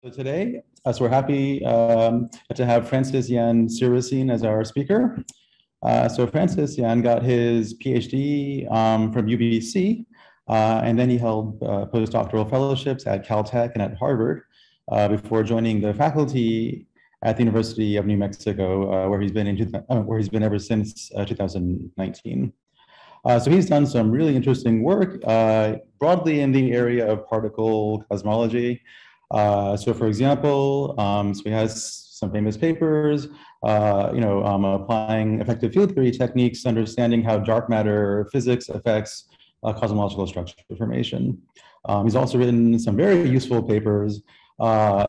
So today, we're happy to have Francis Jan Siracine as our speaker. So Francis Jan got his PhD from UBC, and then he held postdoctoral fellowships at Caltech and at Harvard before joining the faculty at the University of New Mexico, where he's been ever since 2019. So he's done some really interesting work broadly in the area of particle cosmology. So for example, so he has some famous papers, applying effective field theory techniques, understanding how dark matter physics affects cosmological structure formation. He's also written some very useful papers, so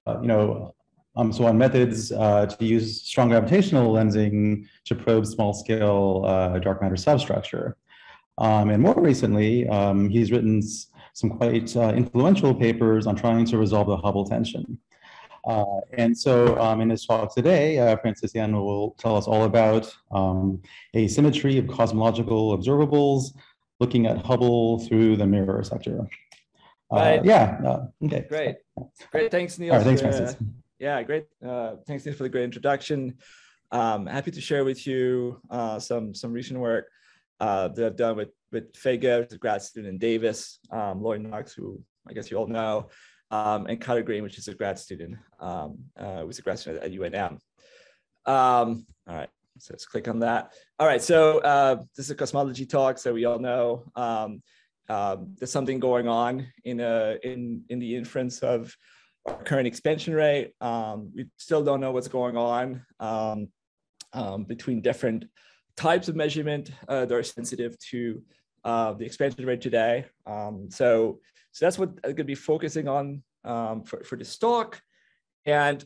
on methods to use strong gravitational lensing to probe small-scale dark matter substructure. And more recently, he's written some quite influential papers on trying to resolve the Hubble tension. And so in his talk today, Francis Jan will tell us all about asymmetry of cosmological observables, looking at Hubble through the mirror sector. Right. Okay. Great. Thanks, Neil. All right, thanks, Francis. Great. Thanks, Neil, for the great introduction. Happy to share with you some recent work that I've done with Fege, the grad student in Davis, Lloyd Knox, who I guess you all know, and Carter Green, which is a grad student, who's a grad student at UNM. All right, so let's click on that. All right, so this is a cosmology talk, so we all know there's something going on in the inference of our current expansion rate. We still don't know what's going on between different types of measurement that are sensitive to the expansion rate today. So that's what I'm going to be focusing on for this talk. And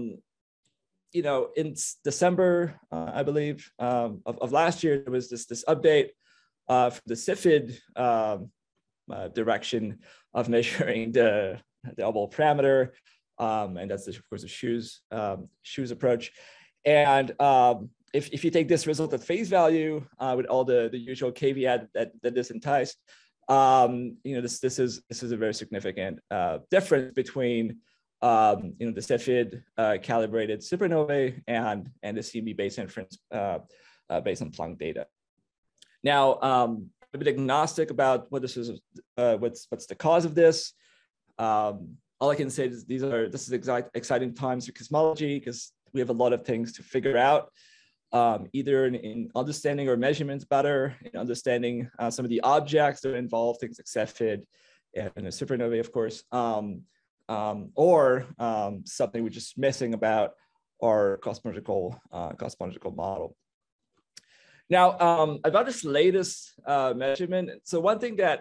in December, I believe, of last year, there was this update for the CIFID direction of measuring the Hubble parameter, and that's of course the Shoes approach. And if you take this result at face value with all the usual caveat that this entice, this is a very significant difference between the CIFID calibrated supernovae and the CMB based inference based on Planck data. Now, I'm a bit agnostic about what this is, what's the cause of this. All I can say is this is exciting times for cosmology because we have a lot of things to figure out. Either in understanding our measurements better, in understanding some of the objects that are involved, things like CIFID and a supernovae, of course, or something we're just missing about our cosmological model. Now, about this latest measurement, so one thing that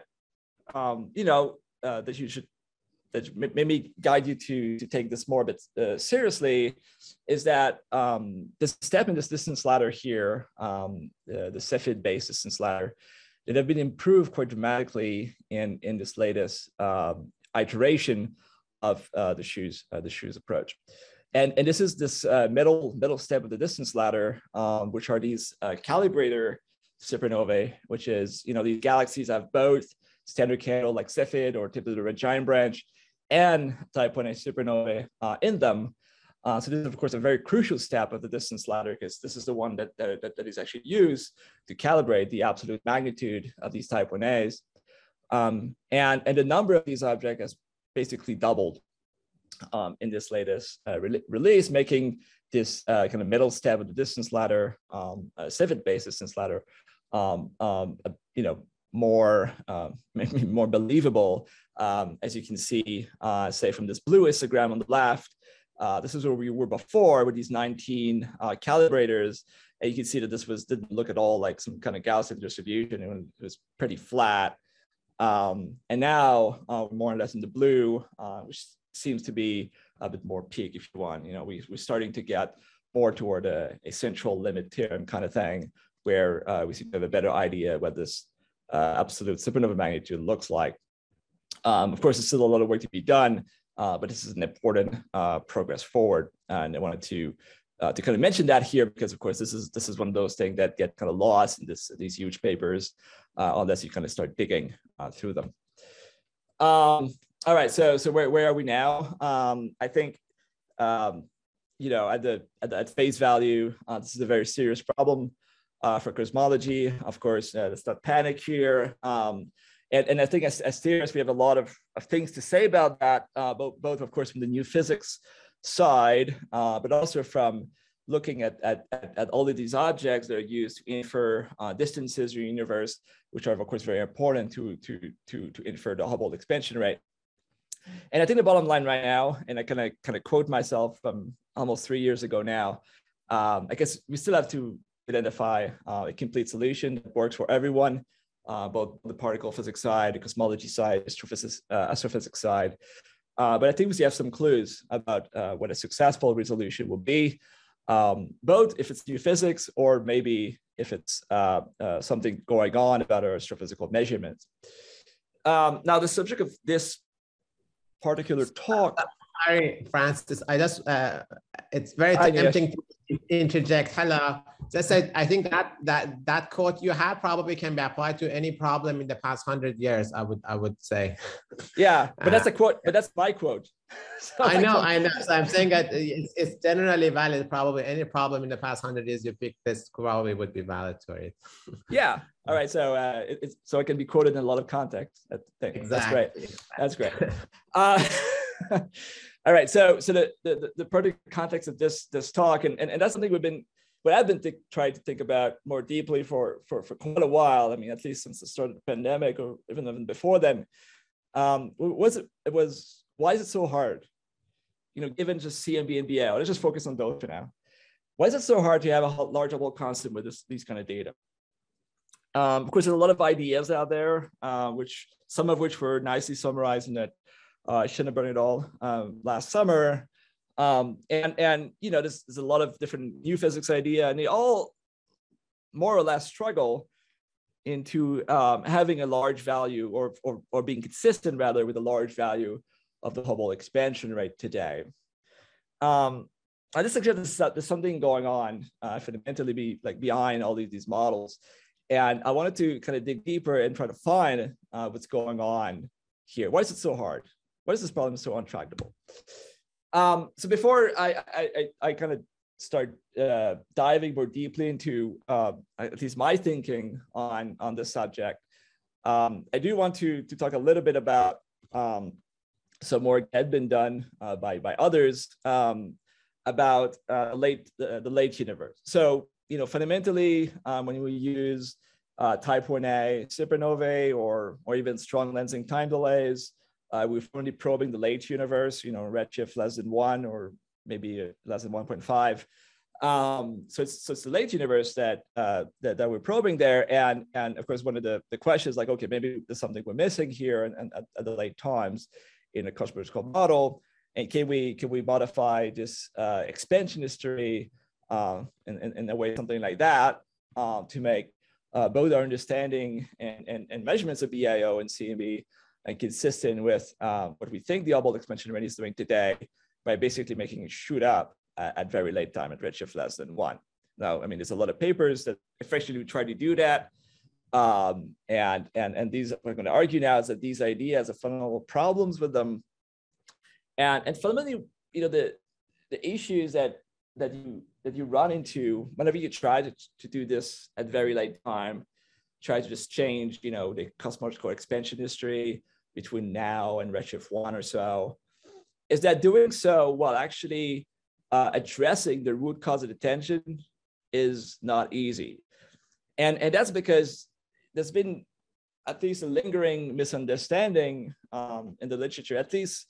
that you should maybe guide you to take this more a bit seriously is that the step in this distance ladder here, the CIFID-based distance ladder, that have been improved quite dramatically in this latest iteration of the Shoes approach. And this is this middle step of the distance ladder, which are these calibrator supernovae, which is, these galaxies have both standard candle like CIFID or tip of the red giant branch and type 1a supernovae in them. So this is, of course, a very crucial step of the distance ladder because this is the one that is actually used to calibrate the absolute magnitude of these type 1as. And the number of these objects has basically doubled in this latest release, making this kind of middle step of the distance ladder, CIFID-based distance ladder, maybe more believable. As you can see, say from this blue histogram on the left, this is where we were before with these 19 calibrators. And you can see that this didn't look at all like some kind of Gaussian distribution. It was pretty flat. And now more or less in the blue, which seems to be a bit more peak, if you want. We're starting to get more toward a central limit theorem kind of thing, where we seem to have a better idea what this absolute supernova magnitude looks like. Of course, there's still a lot of work to be done, but this is an important progress forward. And I wanted to kind of mention that here because, of course, this is one of those things that get kind of lost in these huge papers unless you kind of start digging through them. All right, so where are we now? I think at face value, this is a very serious problem for cosmology. Of course, let's not panic here. And I think as theorists, we have a lot of things to say about that, both of course from the new physics side, but also from looking at all of these objects that are used to infer distances in the universe, which are of course very important to infer the Hubble expansion rate. And I think the bottom line right now, and I kind of quote myself from almost 3 years ago now, I guess we still have to identify a complete solution that works for everyone, both the particle physics side, the cosmology side, astrophysics side. But I think we have some clues about what a successful resolution will be, both if it's new physics or maybe if it's something going on about our astrophysical measurements. Now, the subject of this particular talk. Sorry, Francis. I just it's very tempting to interject. Hello. Just said, I think that quote you have probably can be applied to any problem in the past 100 years. I would say. Yeah, but that's a quote. But that's my quote. So I know. So I'm saying that it's generally valid. Probably any problem in the past 100 years you pick, this probably would be valid to it. Yeah. All right. So so it can be quoted in a lot of contexts. Exactly. That's great. That's great. All right. So the particular context of this talk, and that's something I've been trying to think about more deeply for quite a while. I mean, at least since the start of the pandemic, or even before then. Why is it so hard? Given just CMB and BAO, let's just focus on those for now. Why is it so hard to have a large Hubble constant with these kind of data? Of course, there's a lot of ideas out there, some of which were nicely summarized in that Schoenberg et al. Last summer. And there's a lot of different new physics idea, and they all more or less struggle into having a large value or being consistent rather with a large value of the Hubble expansion rate today. I just suggest there's something going on fundamentally behind all these models. And I wanted to kind of dig deeper and try to find what's going on here. Why is it so hard? Why is this problem so intractable? So before I kind of start diving more deeply into at least my thinking on this subject, I do want to talk a little bit about some work that had been done by others about the late universe. So fundamentally, when we use type 1a supernovae or even strong lensing time delays, we're only probing the late universe, redshift less than 1 or maybe less than 1.5. So it's the late universe that we're probing there, and of course one of the questions okay, maybe there's something we're missing here and at the late times in a cosmological model, and can we modify this expansion history in a way something like that to make both our understanding and measurements of BAO and CMB and consistent with what we think the Hubble expansion rate is doing today by basically making it shoot up at very late time at redshift less than 1. Now, I mean, there's a lot of papers that effectively try to do that. And these, what I'm going to argue now is that these ideas have fundamental problems with them. And fundamentally, the issues that you run into whenever you try to do this at very late time, try to just change, the cosmological expansion history between now and redshift 1 or so, is that doing so while actually addressing the root cause of the tension is not easy. And that's because there's been at least a lingering misunderstanding in the literature, at least,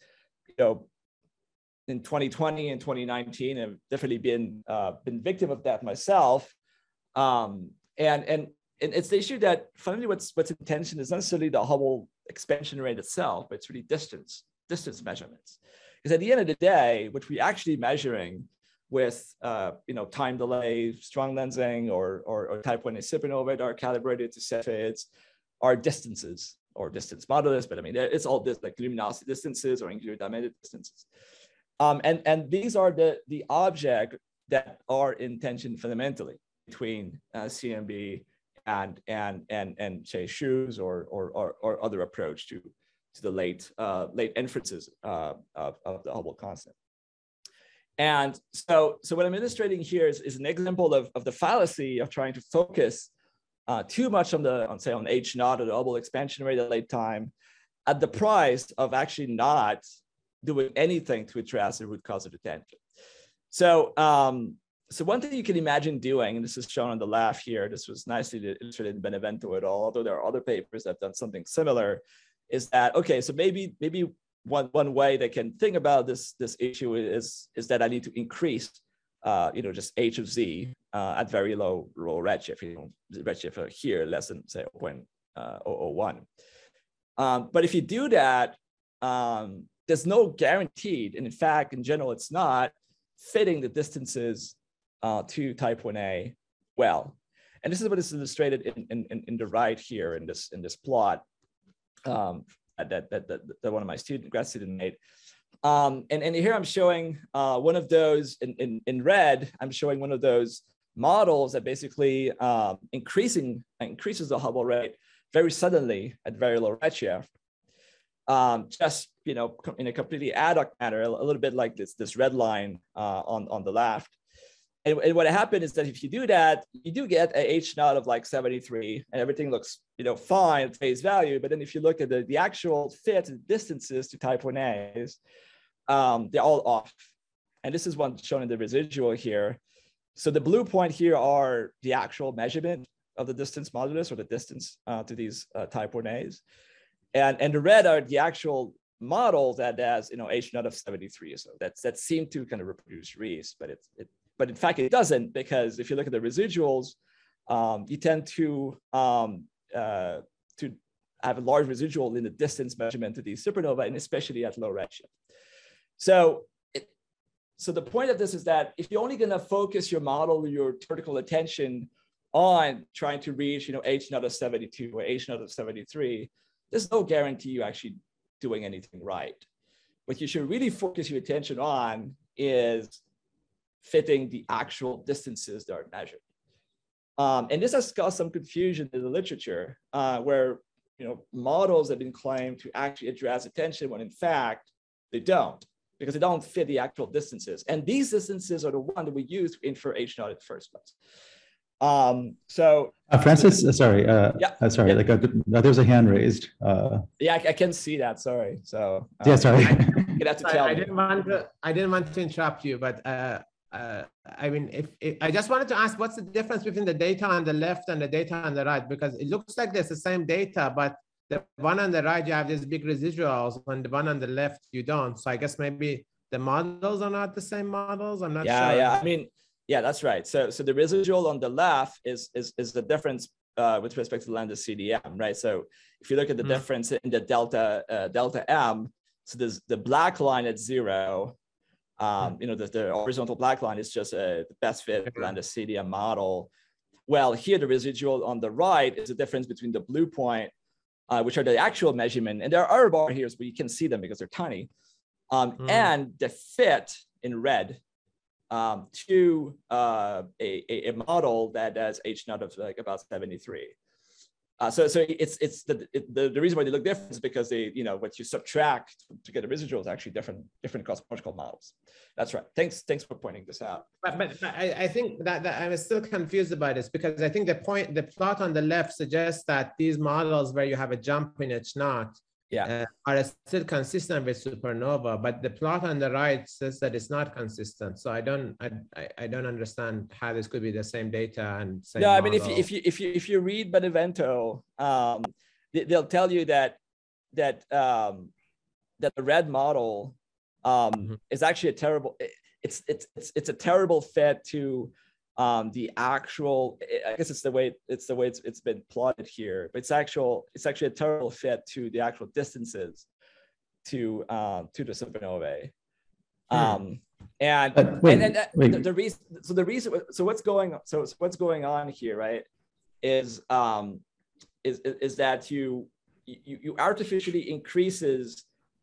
in 2020 and 2019, I've definitely been victim of that myself. And it's the issue that fundamentally what's in tension is not necessarily the Hubble expansion rate itself, but it's really distance measurements. Because at the end of the day, what we're actually measuring with time delay, strong lensing, or type 1a supernovae that are calibrated to Cepheids are distances or distance modulus, but I mean, it's all this like luminosity distances or angular diameter distances. And these are the objects that are in tension fundamentally between CMB and say shoes or other approach to the late inferences of the Hubble constant. And so what I'm illustrating here is an example of the fallacy of trying to focus too much on H naught or the Hubble expansion rate at late time, at the price of actually not doing anything to address the root cause of the tangent. So one thing you can imagine doing, and this is shown on the left here, this was nicely illustrated in Benevento et al., although there are other papers that have done something similar, is that, okay, so maybe one way they can think about this issue is that I need to increase, just H of Z at very low redshift, redshift here less than say 0.001. But if you do that, there's no guaranteed, and in fact, in general, it's not fitting the distances to type 1a well. And this is what is illustrated in the right here in this plot that one of my grad students made. And here I'm showing one of those in red. I'm showing one of those models that basically increases the Hubble rate very suddenly at very low redshift. Just in a completely ad hoc manner, a little bit like this red line on the left. And what happened is that if you do that, you do get a H naught of like 73, and everything looks fine at face value. But then if you look at the actual fit distances to type 1As, they're all off. And this is one shown in the residual here. So the blue point here are the actual measurement of the distance modulus, or the distance to these type 1As. And the red are the actual model that has H naught of 73. So that seemed to kind of reproduce Riesz, but in fact it doesn't, because if you look at the residuals, you tend to have a large residual in the distance measurement to these supernova, and especially at low redshift. So the point of this is that if you're only going to focus your model, your theoretical attention on trying to reach H naught of 72 or H naught of 73, there's no guarantee you're actually doing anything right. What you should really focus your attention on is fitting the actual distances that are measured. And this has caused some confusion in the literature where models have been claimed to actually address attention when in fact they don't, because they don't fit the actual distances. And these distances are the one that we use to infer H naught in the first place. Francis, sorry, yeah. like there's a hand raised. Yeah, I can see that. Sorry. So yeah, sorry. You'd have to tell I me. didn't want to interrupt you, but I mean, if I just wanted to ask, what's the difference between the data on the left and the data on the right? Because it looks like there's the same data, but the one on the right, you have these big residuals, and the one on the left, you don't. So I guess maybe the models are not the same models. I'm not sure. Yeah. I mean, yeah, that's right. So the residual on the left is the difference with respect to lambda CDM, right? So if you look at the difference in the delta M, so there's the black line at 0. The horizontal black line is just the best fit lambda CDM model. Well, here the residual on the right is the difference between the blue point, which are the actual measurement, and there are bar here, but you can see them because they're tiny, and the fit in red to a model that has H naught of like about 73. So it's the reason why they look different is because they, what you subtract to get a residual is actually different cosmological models. That's right. Thanks for pointing this out. But I think that I'm still confused about this, because I think the plot on the left suggests that these models where you have a jump in H naught are still consistent with supernova, but the plot on the right says that it's not consistent. So I don't understand how this could be the same data and same model. I mean, if you read Benevento, they'll tell you that the red model is actually a terrible. It's a terrible fit to the actual. I guess it's the way it's been plotted here, but it's actually a terrible fit to the actual distances to the supernovae. What's going on here, right, is that you artificially increases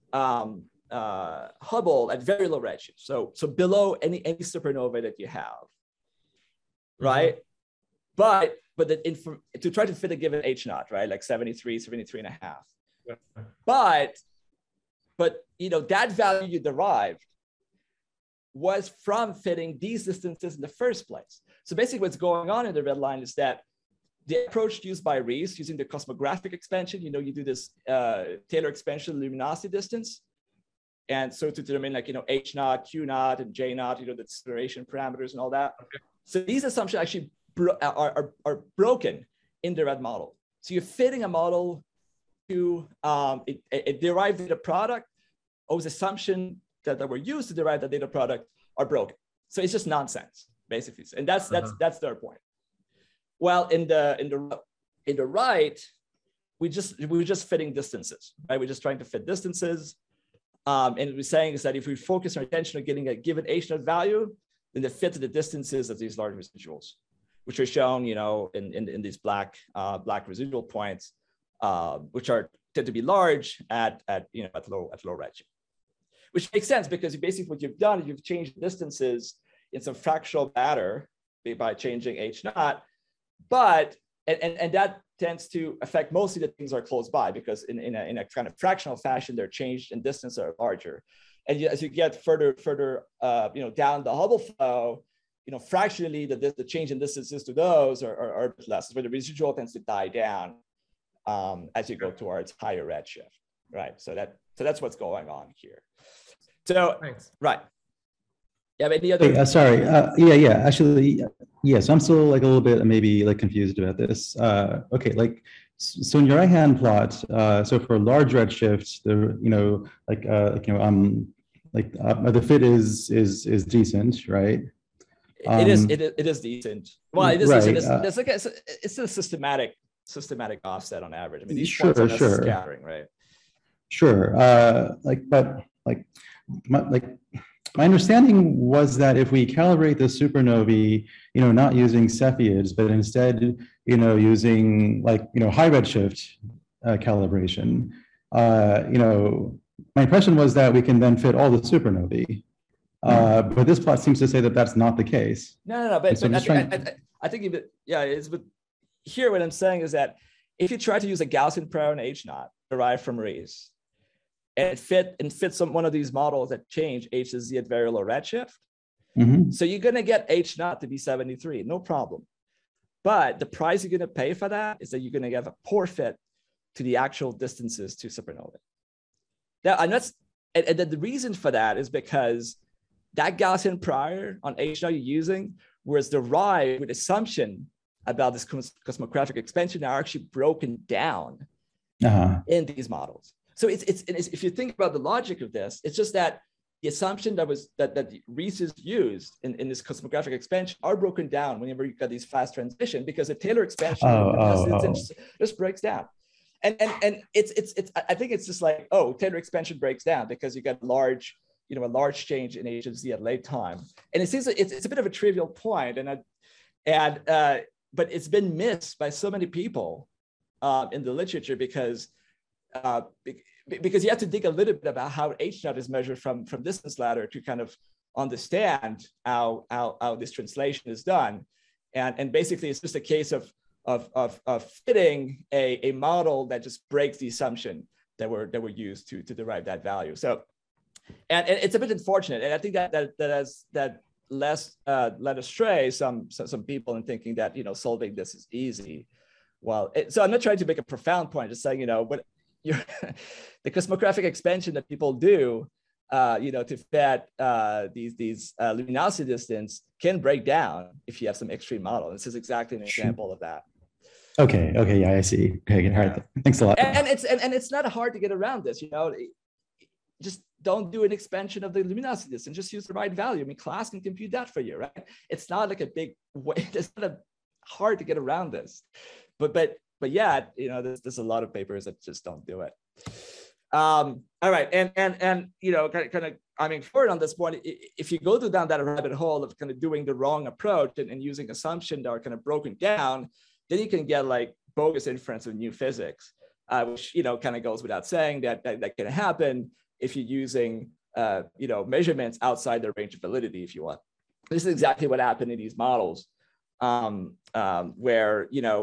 Hubble at very low redshift, so below any supernova that you have, right? But to try to fit a given H naught, right, like 73 and a half, But you know, that value you derived was from fitting these distances in the first place. So basically what's going on in the red line is that the approach used by Riess, using the cosmographic expansion, you know, you do this Taylor expansion luminosity distance. And so to determine like, you know, H naught, Q naught, and J naught, you know, the acceleration parameters and all that. Okay. So these assumptions actually are broken in the red model. So you're fitting a model to a derived data product. Those assumptions that were used to derive the data product are broken. So it's just nonsense, basically. And that's their point. Well, in the right, we're just fitting distances, right? We're just trying to fit distances. And what we're saying is that if we focus our attention on getting a given H naught value, then the fit to the distances of these large residuals, which are shown, you know, in these black residual points, which tend to be large at low redshift, which makes sense because basically what you've done is you've changed distances in some fractional matter by changing H naught, but and that tends to affect mostly the things that are close by, because in a kind of fractional fashion, they're changed in distance are larger. And as you get further down the Hubble flow, you know, fractionally the change in distances to those are a bit less, where the residual tends to die down as you go towards higher redshift, right? So that's what's going on here. So thanks. Right. You have any other? Wait, sorry. Actually, yes. I'm still like a little bit maybe like confused about this. Okay, like so in your right-hand plot, so for large redshift, the fit is decent, right? It is decent. Well, it is right. decent. It's a systematic offset on average. I mean, these points are scattering, right? Sure. My understanding was that if we calibrate the supernovae, you know, not using Cepheids, but instead, you know, using high redshift calibration, you know, my impression was that we can then fit all the supernovae. But this plot seems to say that that's not the case. No. But I think here what I'm saying is that if you try to use a Gaussian prior on H naught derived from Riess, and fit one of these models that change H to Z at very low redshift. Mm-hmm. So you're going to get H naught to be 73, no problem. But the price you're going to pay for that is that you're going to get a poor fit to the actual distances to supernovae. Now, and the reason for that is because that Gaussian prior on H naught you're using was derived with assumption about this cosmographic expansion are actually broken down in these models. So it's if you think about the logic of this, it's just that the assumption that Riess is used in this cosmographic expansion are broken down whenever you've got these fast transition, because the Taylor expansion just breaks down. And I think it's just like, Taylor expansion breaks down because you got a large change in H of Z at late time. And it seems like it's a bit of a trivial point, but it's been missed by so many people in the literature because you have to dig a little bit about how H naught is measured from distance ladder to kind of understand how this translation is done, and basically it's just a case of fitting a model that just breaks the assumption that were used to derive that value. So, and it's a bit unfortunate, and I think that led astray some people in thinking that solving this is easy. Well, so I'm not trying to make a profound point, just saying what. The cosmographic expansion that people do, to fit these luminosity distance can break down if you have some extreme model. This is exactly an example of that. Okay, yeah, I see. Okay, all right. Thanks a lot. And it's not hard to get around this. Just don't do an expansion of the luminosity distance. Just use the right value. I mean, class can compute that for you, right? It's not like a big way. It's not hard to get around this, but yeah, there's a lot of papers that just don't do it. All right, and kind of I mean, forward on this point, if you go down that rabbit hole of kind of doing the wrong approach and using assumptions that are kind of broken down, then you can get like bogus inference of new physics, which kind of goes without saying that can happen if you're using measurements outside their range of validity, if you want. This is exactly what happened in these models, where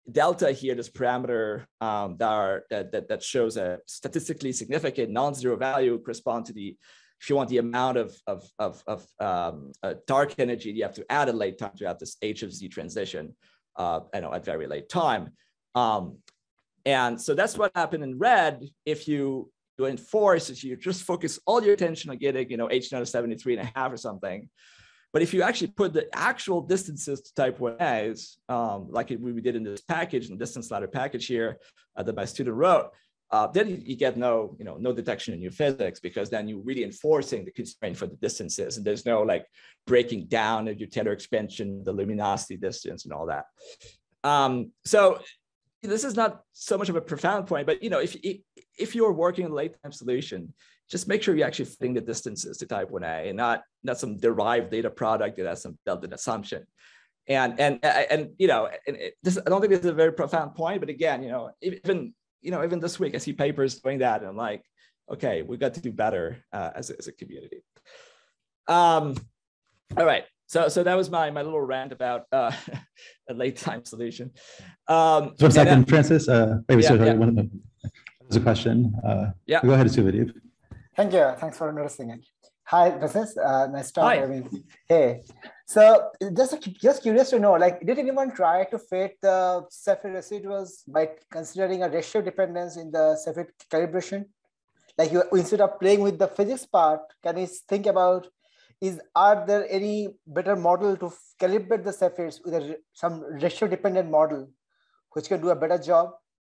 delta here, this parameter that shows a statistically significant non-zero value correspond to the, if you want the amount of dark energy, you have to add a late time to have this H of Z transition, at very late time. And so that's what happened in red. If you enforce, if you just focus all your attention on getting, H naught of 73.5 or something. But if you actually put the actual distances to type 1As, like we did in this package, in the distance ladder package here that my student wrote, then you get no detection in your physics, because then you're really enforcing the constraint for the distances, and there's no like breaking down of your Taylor expansion, the luminosity distance and all that. So this is not so much of a profound point, but if you're working in a late time solution, just make sure you're actually fitting the distances to type 1A and not some derived data product that has some built-in assumption. And this, I don't think this is a very profound point, but again, even this week I see papers doing that, and I'm like, okay, we've got to do better as a community. All right. So that was my little rant about a late time solution. So a second, Francis. There's a question. Yeah. Go ahead, Subhadeep. Thank you. Thanks for noticing it. Hi, Francis. Nice to Hi. I mean, hey. So just curious to know, like, did anyone try to fit the Cepheid residuals by considering a ratio dependence in the Cepheid calibration? Like, instead of playing with the physics part, can you think about, are there any better model to calibrate the Cepheids with some ratio dependent model which can do a better job?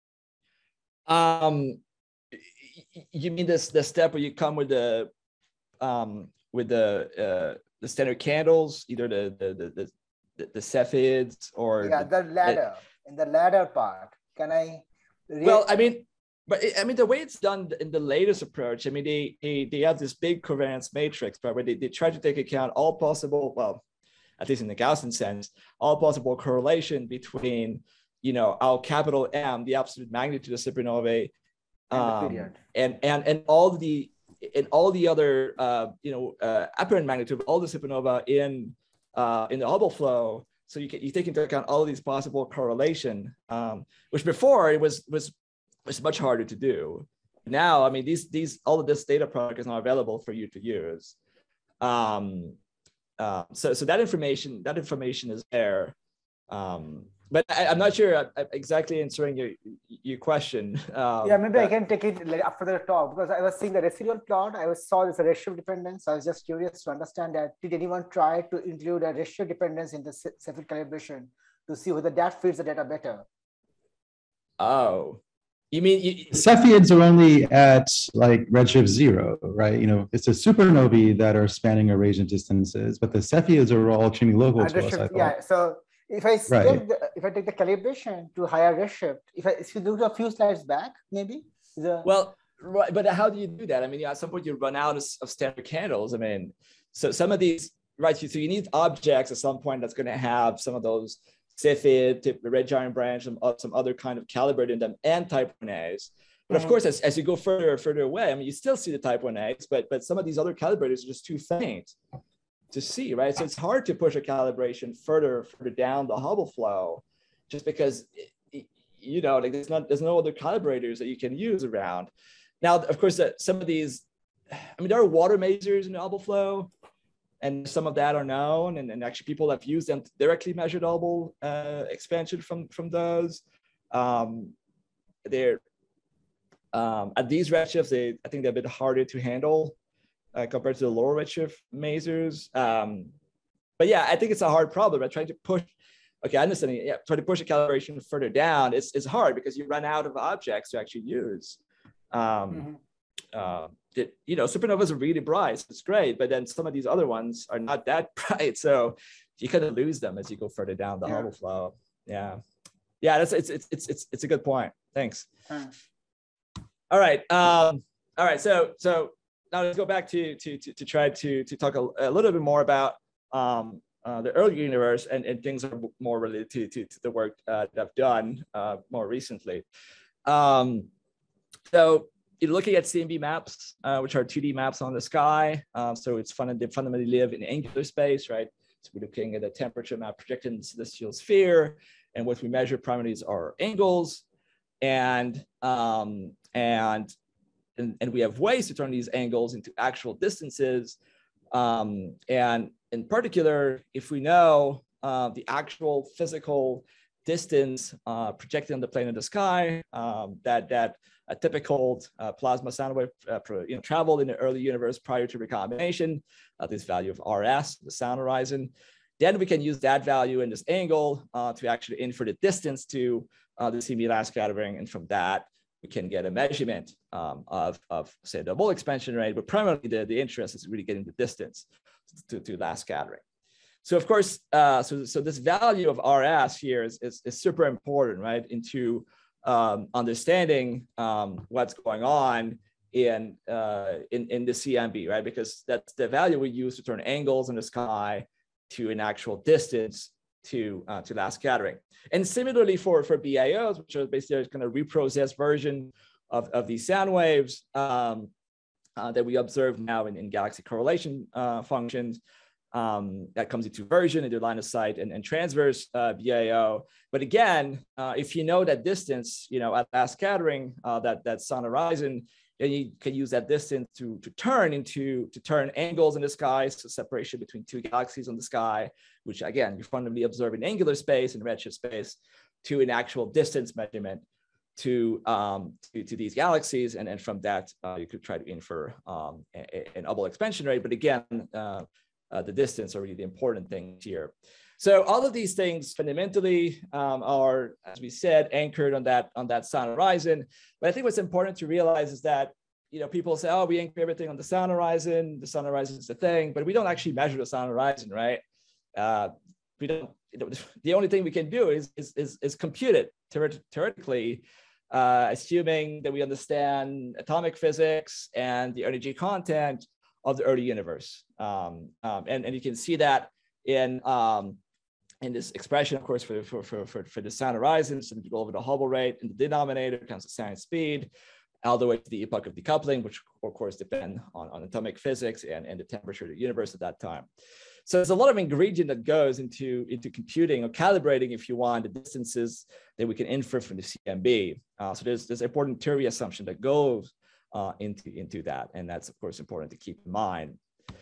You mean the step where you come with the standard candles, either the Cepheids or the ladder, in the ladder part? Can I? Well, the way it's done in the latest approach, they have this big covariance matrix, right, where they try to take account all possible, well, at least in the Gaussian sense, all possible correlation between, our capital M, the absolute magnitude of supernovae, and all the other apparent magnitude of all the supernova in the Hubble flow. So you take into account all of these possible correlation, which before it was much harder to do. Now, all of this data product is now available for you to use. So that information is there. But I'm not sure I'm exactly answering your question. Maybe I can take it after the talk, because I was seeing the residual plot. I saw this ratio dependence. I was just curious to understand that. Did anyone try to include a ratio dependence in the Cepheid calibration to see whether that fits the data better? Oh, you mean Cepheids are only at like redshift 0, right? It's the supernovae that are spanning arrangement distances, but the Cepheids are all extremely local to us, I thought. Yeah, so if I take the calibration to higher redshift, if you do a few slides back, maybe. Well, right, but how do you do that? At some point you run out of standard candles. So some of these, right? So you need objects at some point that's going to have some of those Cepheid, the red giant branch, some other kind of calibrated in them, and type 1As. But of course, as you go further away, you still see the type 1As, but some of these other calibrators are just too faint to see, right? So it's hard to push a calibration further down the Hubble flow, just because there's no other calibrators that you can use around. Now, of course, some of these, there are water masers in the Hubble flow, and some of that are known, and actually people have used them to directly measure the Hubble expansion from those. They're at these redshifts, I think they're a bit harder to handle compared to the lower redshift masers. But yeah, I think it's a hard problem. Trying to push, okay, I understand. Yeah, trying to push a calibration further down is hard because you run out of objects to actually use. Supernovas are really bright, so it's great, but then some of these other ones are not that bright, so you kind of lose them as you go further down the Hubble flow. Yeah, it's a good point. Thanks. All right. So now let's go back to try to talk a little bit more about the early universe and things that are more related to the work that I've done more recently. So you're looking at CMB maps, which are 2D maps on the sky. So they fundamentally live in angular space, right? So we're looking at a temperature map projected in the celestial sphere. And what we measure primarily are angles, and we have ways to turn these angles into actual distances. And in particular, if we know the actual physical distance projected on the plane of the sky, that a typical plasma sound wave traveled in the early universe prior to recombination, this value of RS, the sound horizon, then we can use that value and this angle to actually infer the distance to the CMB last scattering, and from that we can get a measurement of say the Hubble expansion rate, but primarily the interest is really getting the distance to last scattering. So of course, so this value of RS here is super important, right, into understanding what's going on in the CMB, right, because that's the value we use to turn angles in the sky to an actual distance to last scattering. And similarly for BAOs, which are basically kind of reprocessed version of these sound waves that we observe now in galaxy correlation functions, that comes into version, into line of sight and transverse BAO. But again, if you know that distance, at last scattering, that sun horizon, then you can use that distance to turn angles in the sky, so separation between two galaxies on the sky, which again, you fundamentally observe in angular space and redshift space, to an actual distance measurement to these galaxies. And then from that, you could try to infer an Hubble expansion rate. But again, the distance are really the important thing here. So all of these things fundamentally are, as we said, anchored on that sun horizon. But I think what's important to realize is that people say, oh, we anchor everything on the sun horizon. The sun horizon is the thing, but we don't actually measure the sun horizon, right? We don't. The only thing we can do is compute it theoretically, assuming that we understand atomic physics and the energy content of the early universe. And you can see that in this expression, of course, for the sun horizon. So we go over the Hubble rate in the denominator comes the sound speed, all the way to the epoch of decoupling, which of course depend on atomic physics and the temperature of the universe at that time. So there's a lot of ingredient that goes into computing or calibrating, if you want, the distances that we can infer from the CMB. So there's important theory assumption that goes into that, and that's of course important to keep in mind.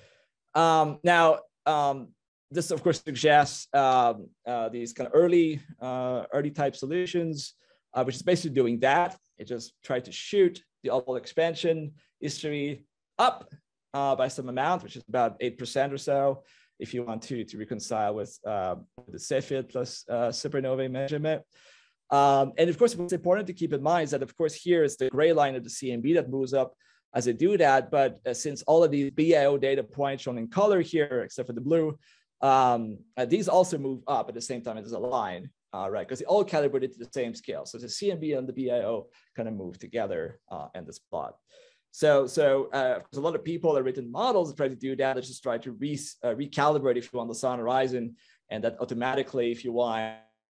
This of course suggests these kind of early type solutions, which is basically doing that. It just tried to shoot the Hubble expansion history up by some amount, which is about 8% or so, if you want to reconcile with the Cepheid plus supernovae measurement. And of course, what's important to keep in mind is that, of course, here is the gray line of the CMB that moves up as they do that. But since all of these BAO data points shown in color here, except for the blue, these also move up at the same time as a line, right? Because they all calibrated to the same scale. So the CMB and the BAO kind of move together in this plot. So a lot of people that written models that try to do that. They just try to recalibrate, if you want, the sun horizon, and that automatically, if you want,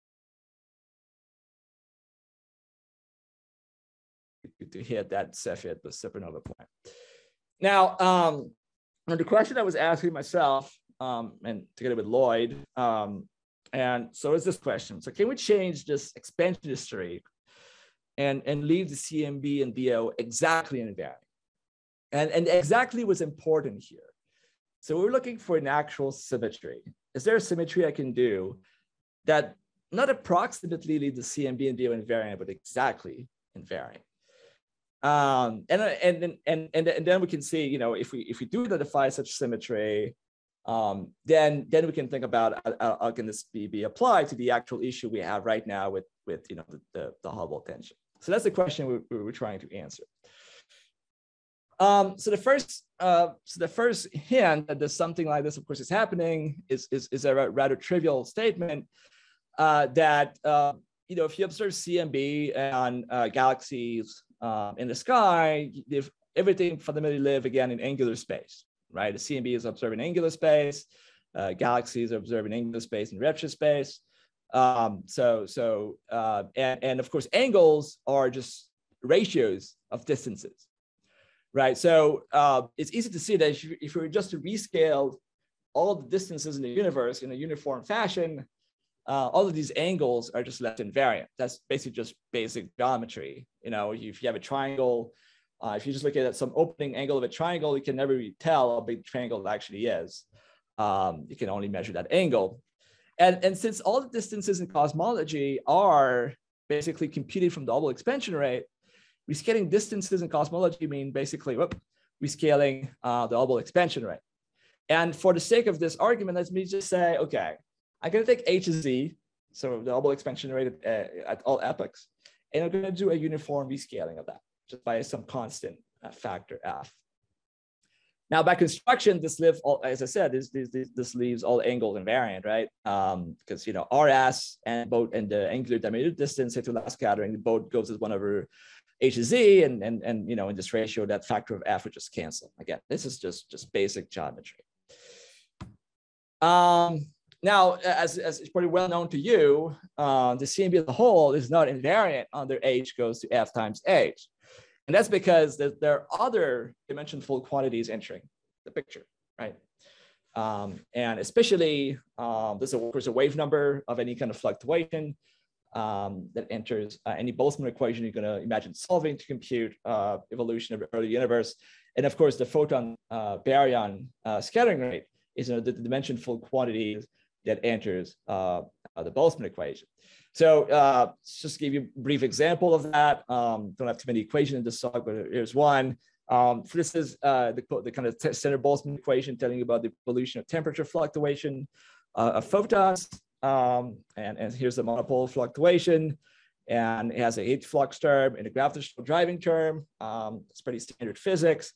to hit that Cepheid, the supernova point. Now, the question I was asking myself, and together with Lloyd, and so is this question. So can we change this expansion history and leave the CMB and BAO exactly invariant? And exactly was important here. So we're looking for an actual symmetry. Is there a symmetry I can do that not approximately leaves the CMB and BAO invariant, but exactly invariant? And then we can see, if we do identify such symmetry, then we can think about how can this be applied to the actual issue we have right now with the Hubble tension. So that's the question we're trying to answer. So the first hint that there's something like this, of course, is happening is a rather trivial statement that if you observe CMB and galaxies in the sky, everything fundamentally live again in angular space, right? The CMB is observing angular space, galaxies are observing angular space and redshift space. And of course, angles are just ratios of distances, right? So it's easy to see that if we were just to rescale all the distances in the universe in a uniform fashion, all of these angles are just left invariant. That's basically just basic geometry. You know, if you have a triangle, if you just look at some opening angle of a triangle, you can never really tell how big the triangle actually is. You can only measure that angle. And since all the distances in cosmology are basically computed from the Hubble expansion rate, rescaling distances in cosmology mean basically rescaling the Hubble expansion rate. And for the sake of this argument, let me just say, okay, I'm going to take h to z, so the Hubble expansion rate at all epochs, and I'm going to do a uniform rescaling of that just by some constant factor f. Now, by construction, this leaves all, as I said, this leaves all angles invariant, right? Because you know RS and the angular diameter distance to last scattering, the both goes as 1 over h to z, and you know in this ratio that factor of f would just cancel. Again, this is just basic geometry. Now, as it's pretty well known to you, the CMB as a whole is not invariant under h goes to f times h. And that's because there are other dimension-full quantities entering the picture, right? And especially, there's of course a wave number of any kind of fluctuation that enters any Boltzmann equation you're going to imagine solving to compute evolution of the early universe. And of course, the photon baryon scattering rate is the dimension-full quantity that enters the Boltzmann equation. So just to give you a brief example of that, don't have too many equations in this talk, but here's one. So this is the kind of standard Boltzmann equation telling you about the evolution of temperature fluctuation of photons. And here's the monopole fluctuation. And it has a heat flux term and a gravitational driving term. It's pretty standard physics.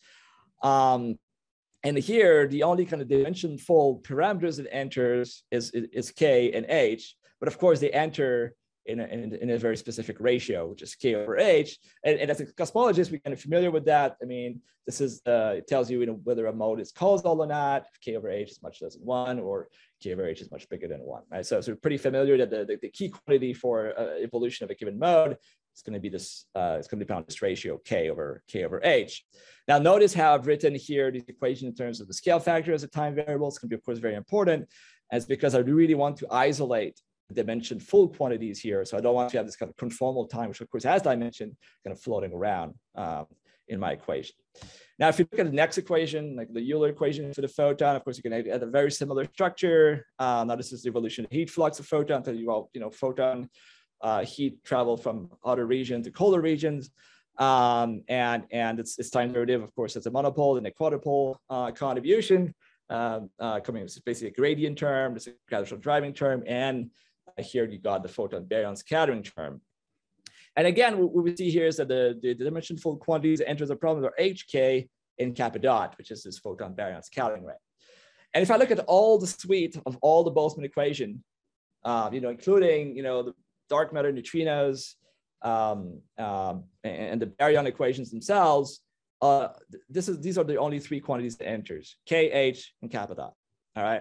And here, the only kind of dimension-full parameters it enters is k and h. But of course, they enter in a very specific ratio, which is k over h. And as a cosmologist, we're kind of familiar with that. I mean, this is it tells you, whether a mode is causal or not. If k over h is much less than 1, or k over h is much bigger than 1. Right? So we're pretty familiar that the key quantity for evolution of a given mode is going to be this. It's going to be found this ratio k over h. Now, notice how I've written here these equations in terms of the scale factor as a time variable. It's going to be, of course, very important. And it's because I really want to isolate dimension full quantities here. So I don't want to have this kind of conformal time, which of course has dimension kind of floating around in my equation. Now, if you look at the next equation, like the Euler equation for the photon, of course, you can add a very similar structure. Now, this is the evolution of heat flux of photon. Tell you all, photon heat travel from hotter regions to colder regions. And it's time derivative, of course, it's a monopole and a quadrupole contribution. Coming, it's basically a gradient term, it's a gravitational driving term, and here you got the photon baryon scattering term. And again, what we see here is that the dimension-full quantities that enter the problem are hk and kappa dot, which is this photon baryon scattering rate. And if I look at all the suite of all the Boltzmann equation, including the dark matter neutrinos and the baryon equations themselves, these are the only 3 quantities that enters: k, h, and kappa dot. All right.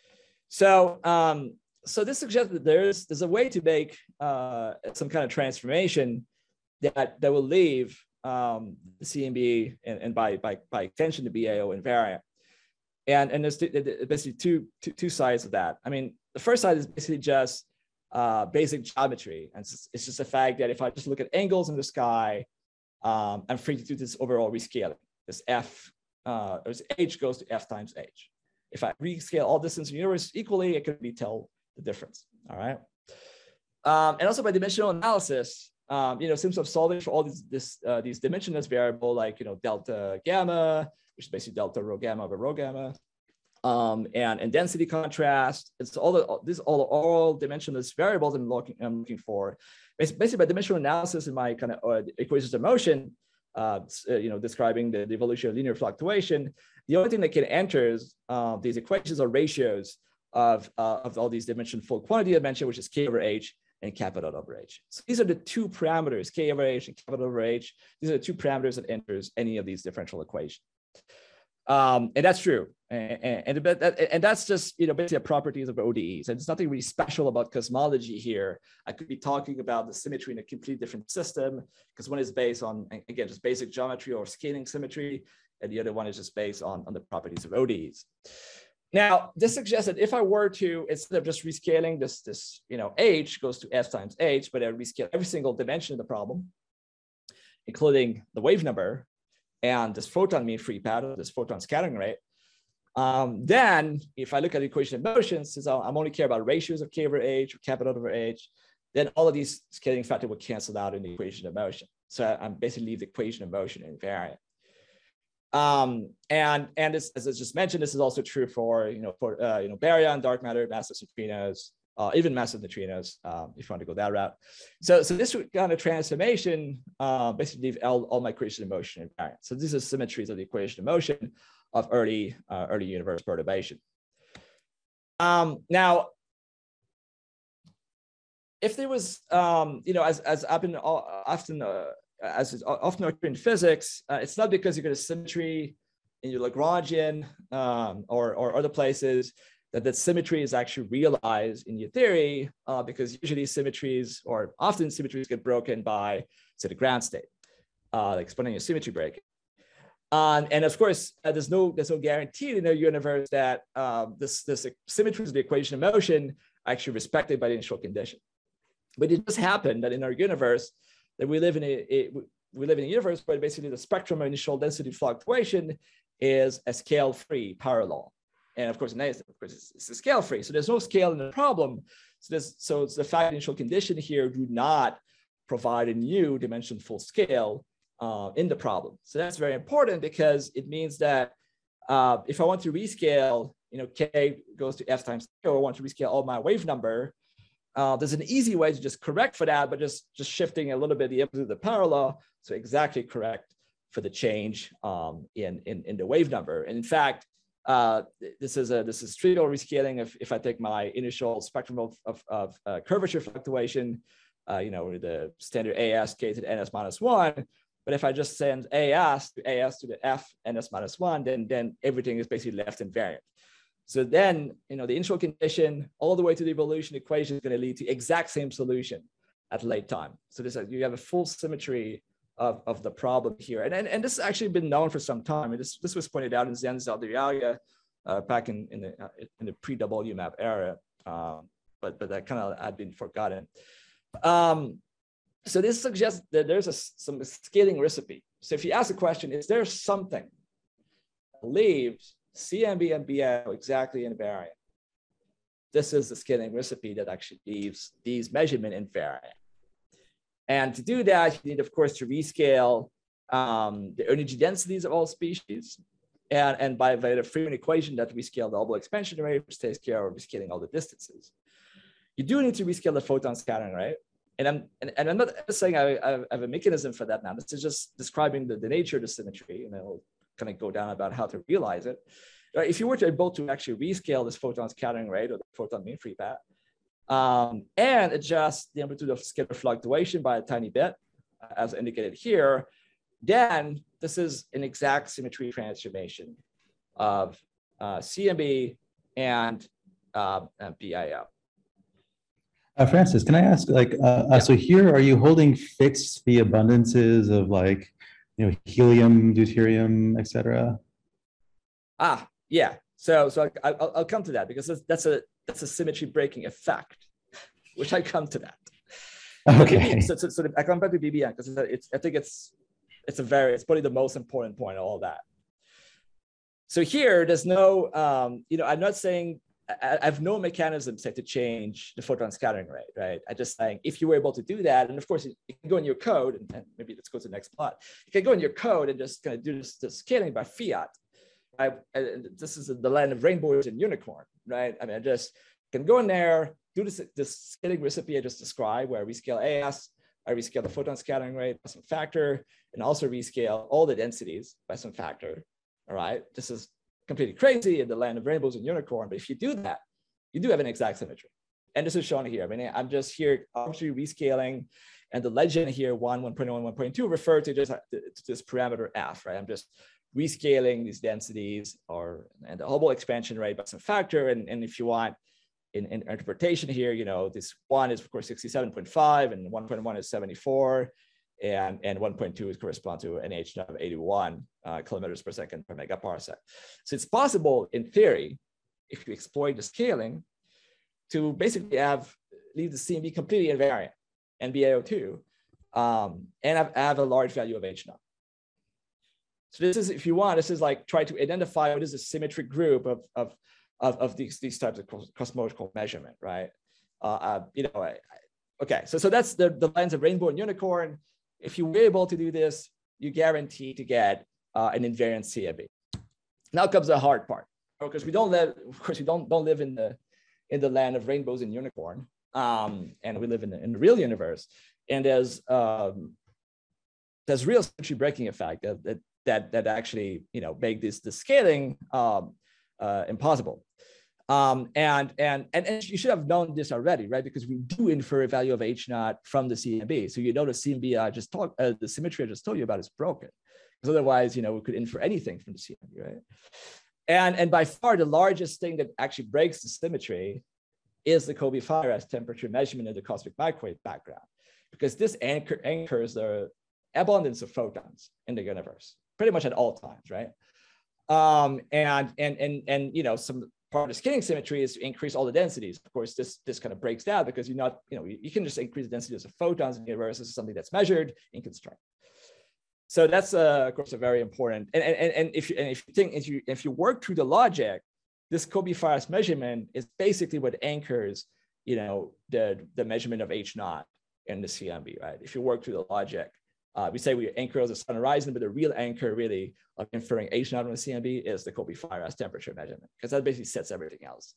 So this suggests that there's a way to make some kind of transformation that will leave the CMB and by extension the BAO invariant. And there's basically two sides of that. I mean, the first side is basically just basic geometry, and it's just the fact that if I just look at angles in the sky, I'm free to do this overall rescaling. This f, or this h goes to f times h. If I rescale all distance in the universe equally, it could be tell the difference. All right. And also by dimensional analysis, since I'm solving for all these dimensionless variable like delta gamma, which is basically delta rho gamma over rho gamma, and density contrast. It's all dimensionless variables I'm looking for. Basically, by dimensional analysis in my kind of equations of motion, describing the evolution of linear fluctuation, the only thing that can enter these equations are ratios of all these dimension-full quantity I mentioned, which is k over h and kappa dot over h. So these are the 2 parameters, k over h and kappa dot over h. These are the 2 parameters that enters any of these differential equations. And that's true. And that's just, basically the properties of ODEs. And there's nothing really special about cosmology here. I could be talking about the symmetry in a completely different system, because one is based on, again, just basic geometry or scaling symmetry, and the other one is just based on the properties of ODEs. Now, this suggests that if I were to, instead of just rescaling this h goes to f times h, but I rescale every single dimension of the problem, including the wave number and this photon mean free pattern, this photon scattering rate, then if I look at the equation of motion, since I'm only care about ratios of k over h or capital over h, then all of these scaling factors will cancel out in the equation of motion. So I'm basically leave the equation of motion invariant. And as I just mentioned, this is also true for baryon, dark matter, massive neutrinos, even massive neutrinos, if you want to go that route. So this kind of transformation basically leave all my equation of motion invariant. So these are symmetries of the equation of motion of early universe perturbation. Now, if there was, as I've been often as is often occurred in physics, it's not because you get a symmetry in your Lagrangian or other places that symmetry is actually realized in your theory, because usually symmetries or often symmetries get broken by, say, the ground state, like spontaneous symmetry break. And of course, there's no guarantee in the universe that this symmetries of the equation of motion are actually respected by the initial condition. But it just happened that in our universe, that we live in a universe where basically the spectrum of initial density fluctuation is a scale-free parallel. And of course, it's a scale-free. So there's no scale in the problem. So it's the fact that initial condition here do not provide a new dimension full scale in the problem. So that's very important because it means that if I want to rescale, k goes to f times k, or I want to rescale all my wave number, there's an easy way to just correct for that, but just shifting a little bit the amplitude of the parallel, so exactly correct for the change in the wave number. And in fact, this is trivial rescaling if I take my initial spectrum of curvature fluctuation, the standard AS k to the ns minus 1. But if I just send AS to the f ns minus 1, then everything is basically left invariant. So then, the initial condition all the way to the evolution equation is going to lead to exact same solution at late time. So you have a full symmetry of the problem here. And this has actually been known for some time. And this was pointed out in Zen Zaldiria back in the pre-WMAP era, but that kind of had been forgotten. So this suggests that there's some scaling recipe. So if you ask the question, is there something that leaves CMB and BL exactly invariant? This is the scaling recipe that actually leaves these measurement invariant. And to do that, you need, of course, to rescale the energy densities of all species. And by the Freeman equation that we scale the Hubble expansion rate, which takes care of rescaling all the distances. You do need to rescale the photon scattering rate. And I'm not saying I have a mechanism for that now. This is just describing the nature of the symmetry, and I'll kind of go down about how to realize it. If you were to able to actually rescale this photon scattering rate or the photon mean free path, and adjust the amplitude of scalar fluctuation by a tiny bit, as indicated here, then this is an exact symmetry transformation of CMB and BIL. Francis, can I ask, so here, are you holding fixed the abundances of helium, deuterium, et cetera? Yeah. So I'll come to that because that's a symmetry breaking effect, which I come to that. Okay. So I come back to BBM because I think it's probably the most important point of all that. So here, there's no, I'm not saying I have no mechanism set to change the photon scattering rate, right? I just saying if you were able to do that, and of course you can go in your code, and maybe let's go to the next plot. You can go in your code and just kind of do this scaling by fiat. This is the land of rainbows and unicorn, right? I mean, I just can go in there, do this scaling recipe I just described, where I rescale AS, I rescale the photon scattering rate by some factor, and also rescale all the densities by some factor. All right, this is completely crazy in the land of rainbows and unicorn, but if you do that, you do have an exact symmetry. And this is shown here. I mean, I'm just here arbitrarily rescaling, and the legend here, 1.1, 1.2, refer to just to this parameter f, right? I'm just rescaling these densities and the Hubble expansion rate by some factor. And if you want in interpretation here, this 1 is of course 67.5, and 1.1 is 74. And 1.2 is correspond to an h of 81 kilometers per second per megaparsec. So it's possible in theory if you exploit the scaling, to basically leave the CMB completely invariant and BaO2, and have a large value of H0. So this is, if you want, this is like try to identify what is a symmetric group of these types of cosmological measurement, right? Okay, so that's the lens of rainbow and unicorn. If you were able to do this, you guarantee to get an invariant CMB. Now comes the hard part, because we don't live, of course, we don't live in the land of rainbows and unicorn, and we live in the real universe. And there's real symmetry breaking effect that actually make the scaling impossible. And you should have known this already, right? Because we do infer a value of H0 from the CMB. So the CMB the symmetry I just told you about is broken. Because otherwise, we could infer anything from the CMB, right? And by far the largest thing that actually breaks the symmetry is the Kobe-Fire temperature measurement of the cosmic microwave background, because this anchors the abundance of photons in the universe pretty much at all times, right? And some part of the scaling symmetry is to increase all the densities. Of course, this kind of breaks down because you can just increase the densities of photons in the universe. This is something that's measured in constraint. So that's of course a very important. And if you work through the logic, this Kobe-Fire measurement is basically what anchors the measurement of H0 in the CMB, right? If you work through the logic, we say we anchor the sun horizon, but the real anchor really of inferring H0 on the CMB is the Kobe-Fire temperature measurement, because that basically sets everything else.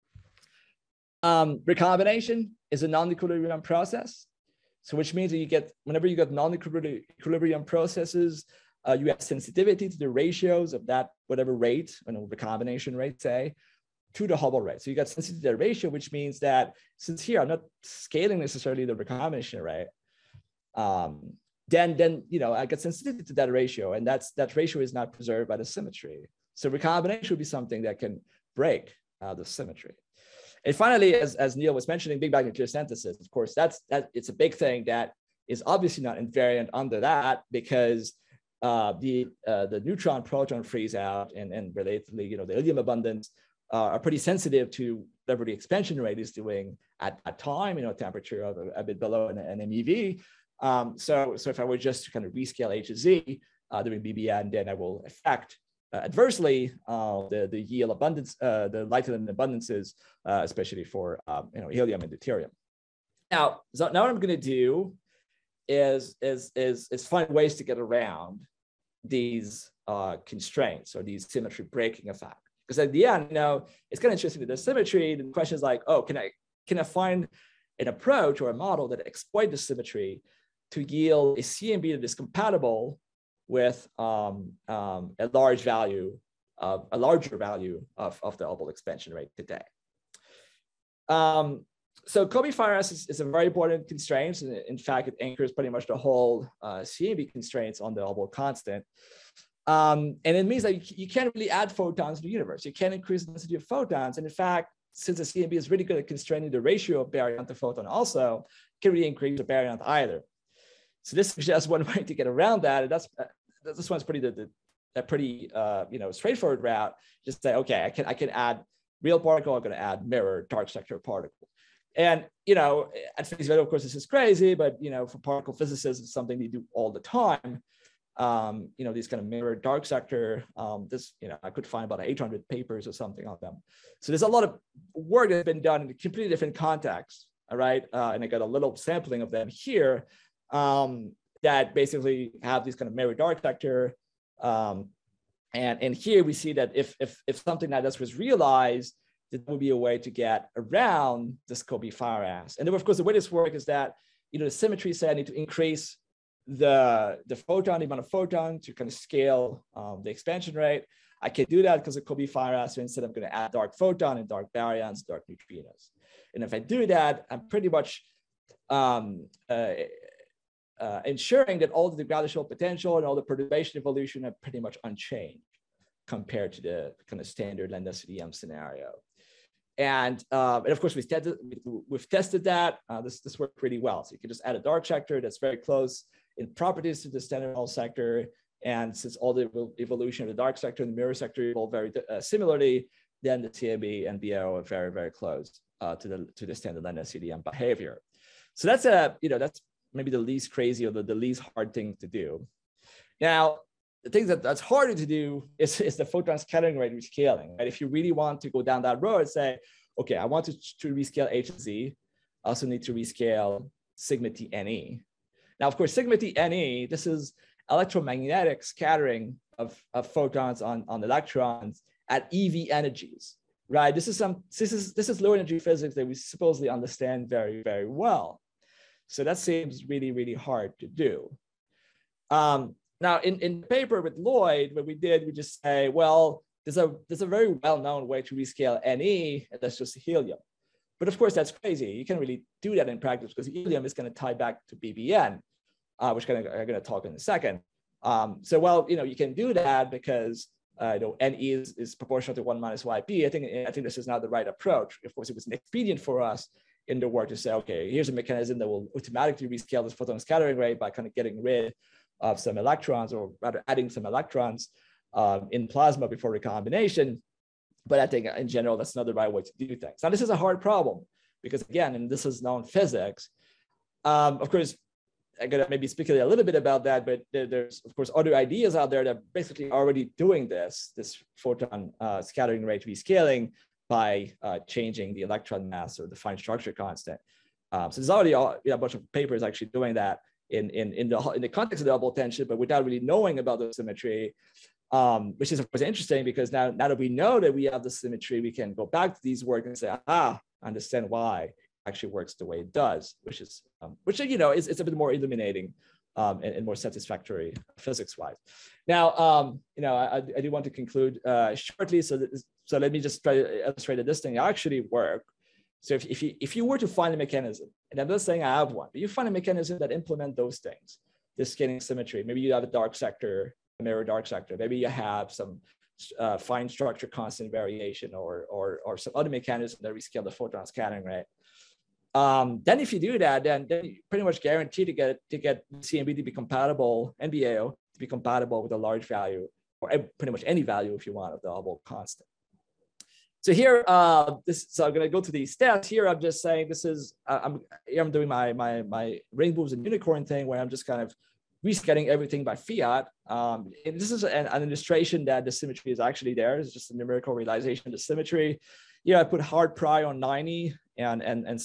Recombination is a non-equilibrium process. So which means that whenever you get non-equilibrium processes, you have sensitivity to the ratios of that, whatever rate, recombination rate, say, to the Hubble rate. So you got sensitivity to that ratio, which means that since here I'm not scaling necessarily the recombination rate, then I get sensitivity to that ratio, and that ratio is not preserved by the symmetry. So recombination would be something that can break the symmetry. And finally, as Neil was mentioning, Big Bang nucleosynthesis, of course, it's a big thing that is obviously not invariant under that, because the neutron proton freeze out and relatedly, the helium abundance are pretty sensitive to whatever the expansion rate is doing at that time, temperature of a bit below an MeV. So if I were just to kind of rescale H to Z during BBN, then I will affect adversely the yield abundance, the Lighton abundances, especially for helium and deuterium. Now what I'm going to do is find ways to get around these constraints or these symmetry breaking effects. Because at the end, it's kind of interesting that the symmetry. The question is like, oh, can I find an approach or a model that exploits the symmetry to yield a CMB that is compatible with a larger value of the Hubble expansion rate today. So Kobe-Fire is a very important constraint. In fact, it anchors pretty much the whole CMB constraints on the Hubble constant. And it means that you can't really add photons to the universe. You can't increase the density of photons. And in fact, since the CMB is really good at constraining the ratio of baryon to photon also, you can't really increase the baryon either. So this is just one way to get around that. And this one's pretty straightforward route. Just say, okay, I can add real particle, I'm going to add mirror dark sector particle. And at face value, of course, this is crazy, but for particle physicists, it's something they do all the time. These kind of mirror dark sector, I could find about 800 papers or something on them. So there's a lot of work that's been done in a completely different context, all right? And I got a little sampling of them here that basically have these kind of mirror dark sector. And here we see that if something like this was realized, there would be a way to get around this Kobe-Fire. And then, of course, the way this works is that, the symmetry say I need to increase the amount of photon to kind of scale the expansion rate. I can do that because of Kobe-Fire. So instead, I'm going to add dark photon and dark baryons, dark neutrinos. And if I do that, I'm pretty much ensuring that all the gravitational potential and all the perturbation evolution are pretty much unchanged compared to the kind of standard Landau-CDM scenario. And of course, we've tested that. This worked pretty well. So you can just add a dark sector that's very close in properties to the standard Hubble sector. And since all the evolution of the dark sector and the mirror sector evolve very similarly, then the CMB and BAO are very, very close to the standard linear CDM behavior. So that's that's maybe the least crazy or the least hard thing to do. Now, the thing that's harder to do is the photon scattering rate rescaling. Right? If you really want to go down that road, say, okay, I want to rescale H and Z, I also need to rescale sigma T NE. Now, of course, sigma T NE, this is electromagnetic scattering of photons on electrons at EV energies, right? This is low energy physics that we supposedly understand very, very well. So that seems really, really hard to do. Now, in the paper with Lloyd, what we did, we just say, well, there's a very well-known way to rescale NE, and that's just helium. But of course, that's crazy. You can't really do that in practice because helium is going to tie back to BBN, which I'm going to talk in a second. So, well, you can do that because NE is proportional to 1 minus YP. I think this is not the right approach. Of course, it was expedient for us in the work to say, okay, here's a mechanism that will automatically rescale this photon scattering rate by kind of getting rid of some electrons, or rather adding some electrons in plasma before recombination. But I think in general, that's not the right way to do things. Now, this is a hard problem because, again, and this is known physics. Of course, I'm going to maybe speculate a little bit about that, but there's, of course, other ideas out there that are basically already doing this photon scattering rate rescaling by changing the electron mass or the fine structure constant. So there's already a bunch of papers actually doing that in the context of double tension, but without really knowing about the symmetry, which is of course interesting because now that we know that we have the symmetry, we can go back to these work and say, understand why it actually works the way it does, which is it's a bit more illuminating and more satisfactory physics-wise. Now, I do want to conclude shortly, so let me just try to illustrate that this thing actually works. So if you were to find a mechanism, and I'm not saying I have one, but you find a mechanism that implement those things, this scaling symmetry, maybe you have a dark sector, a mirror dark sector, maybe you have some fine structure constant variation or some other mechanism that rescale the photon scattering rate. Then if you do that, then you pretty much guarantee to get CMB to be compatible, and BAO to be compatible with a large value, or pretty much any value if you want of the Hubble constant. So here, so I'm going to go to these stats. Here, I'm just saying this is, I'm doing my rainbows and unicorn thing where I'm just kind of rescaling everything by fiat. And this is an illustration that the symmetry is actually there. It's just a numerical realization of the symmetry. I put hard pri on 90 and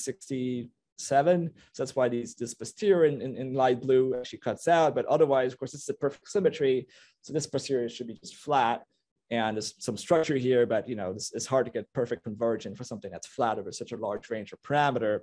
67. So that's why this posterior in light blue actually cuts out. But otherwise, of course, this is a perfect symmetry. So this posterior should be just flat. And there's some structure here, but it's hard to get perfect convergence for something that's flat over such a large range of parameter.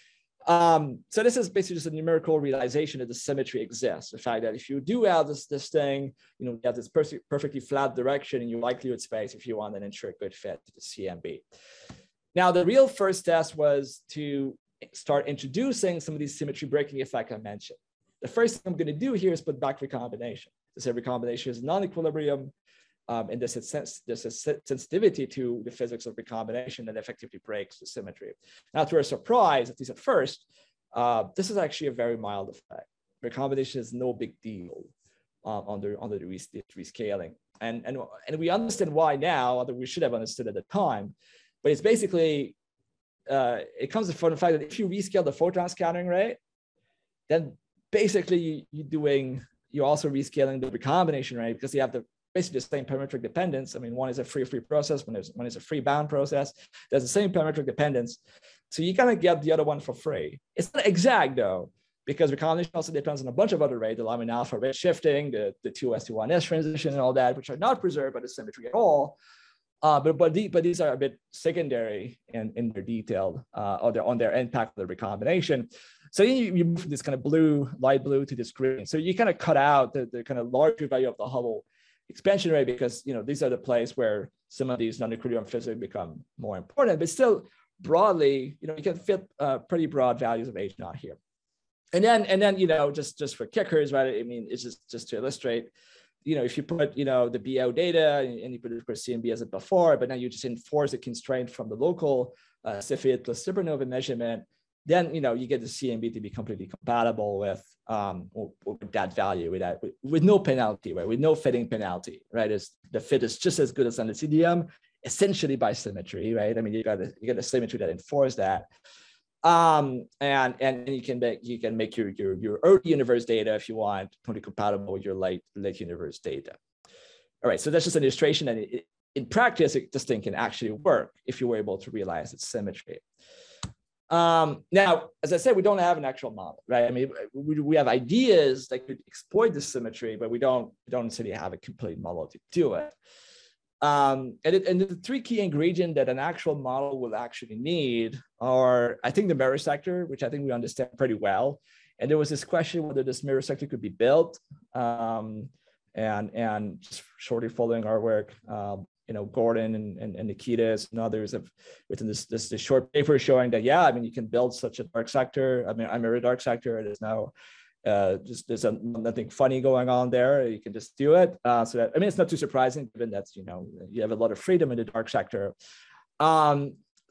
So this is basically just a numerical realization that the symmetry exists. The fact that if you do have this thing, you have this perfectly flat direction in your likelihood space if you want an ensure good fit to the CMB. Now, the real first test was to start introducing some of these symmetry breaking effects I mentioned. The first thing I'm going to do here is put back recombination. This recombination is non-equilibrium. And there's a sensitivity to the physics of recombination that effectively breaks the symmetry. Now, to our surprise, at least at first, this is actually a very mild effect. Recombination is no big deal under the rescaling. And we understand why now, although we should have understood at the time. But it's basically, it comes from the fact that if you rescale the photon scattering rate, then basically you're also rescaling the recombination rate because you have basically the same parametric dependence. I mean, one is a free process, one is a free bound process. There's the same parametric dependence. So you kind of get the other one for free. It's not exact though, because recombination also depends on a bunch of other rates, the Lyman alpha rate shifting, the 2s to 1s transition and all that, which are not preserved by the symmetry at all. But these are a bit secondary in their detail on their impact of the recombination. So you move from this kind of light blue to this green. So you kind of cut out the kind of larger value of the Hubble expansion rate because these are the place where some of these non-equilibrium physics become more important, but still broadly, you can fit pretty broad values of H naught here. And then just for kickers, right? I mean, it's just to illustrate, if you put the BO data and you put of course CMB as it before, but now you just enforce a constraint from the local Cepheid plus supernova measurement, then you get the CMB to be completely compatible with that value with no penalty, right? With no fitting penalty, right? The fit is just as good as on the CDM, essentially by symmetry, right? I mean, you got a symmetry that enforces that. And you can make your early universe data, if you want, totally compatible with your late universe data. All right, so that's just an illustration, and in practice, this thing can actually work if you were able to realize its symmetry. Now, as I said, we don't have an actual model, right? I mean, we have ideas that could exploit this symmetry, but we don't necessarily have a complete model to do it. And the three key ingredients that an actual model will actually need are, I think, the mirror sector, which I think we understand pretty well. And there was this question whether this mirror sector could be built. And just shortly following our work, Gordon and Nikitas and others have written this short paper showing that, yeah, I mean, you can build such a dark sector. I mean, a mirror dark sector. It is now there's nothing funny going on there. You can just do it. So that, I mean, it's not too surprising given that, you have a lot of freedom in the dark sector. So